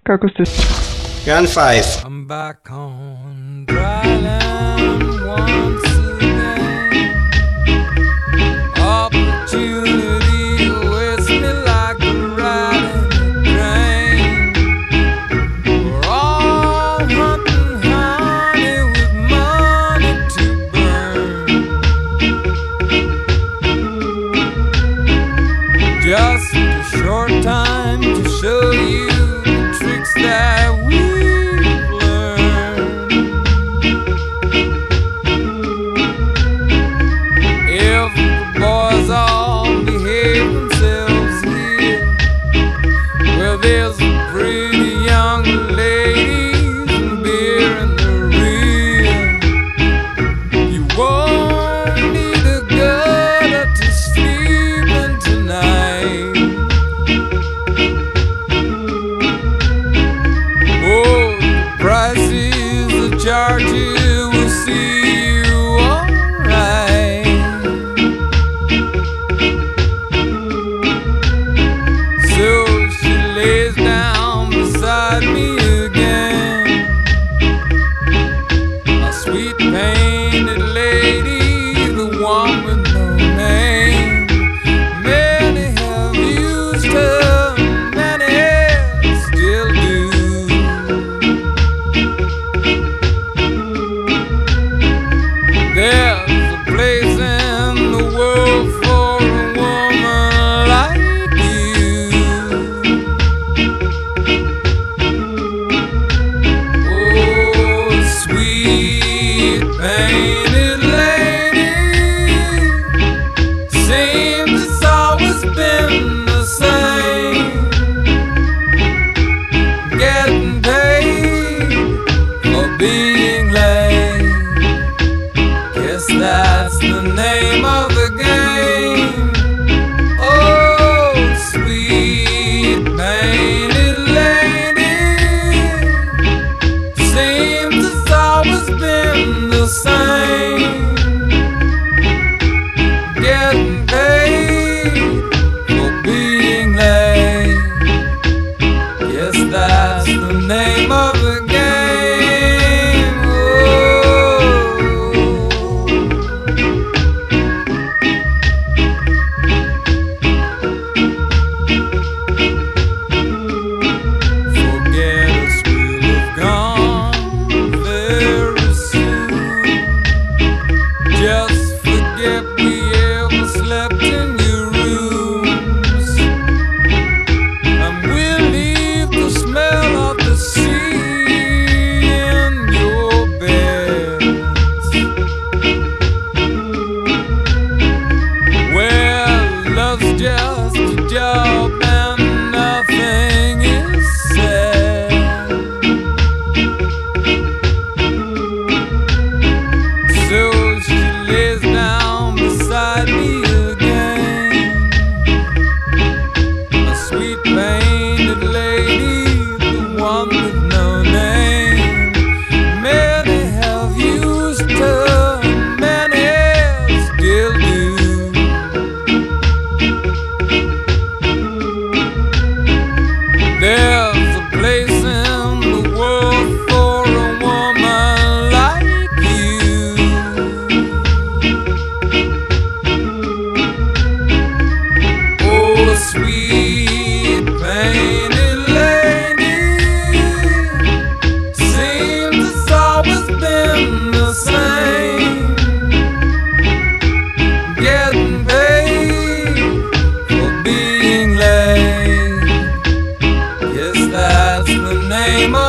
Kako ste? Gun 5. I'm back on dry land once again. Opportunity awaits me like a riding train. We're all hunting honey with money to burn. Just a short time to show you the tricks that we've learned. If the boys all behave themselves here, well, there's some pretty young ladies and beer in the rear. You won't need a gutter to sleep in tonight. Oh, the prices the charges will see you alright. So she lays down beside me again, a sweet painted lady, the one with no name. Many have used her, many still do. There's a place in the world for a woman like you. Oh, sweet painted lady, seems it's always been the same. Getting paid for being late. Guess that's the name of the game. Oh, sweet painted lady, seems it's always been the same. Getting paid for being late. Guess that's the name of the game. Forget us, we'll have gone very soon. Just forget we ever slept in your rooms, and we'll leave the smell of the sea in your beds. Well, love's just a job and nothing is said. So she lays down beside me again, a sweet painted lady, the one with no name. Many have used her, many still do. There's a place in the world for a woman like you. Oh, sweet painted lady, seems it's always been the same. Getting paid for being late. Yes, that's the name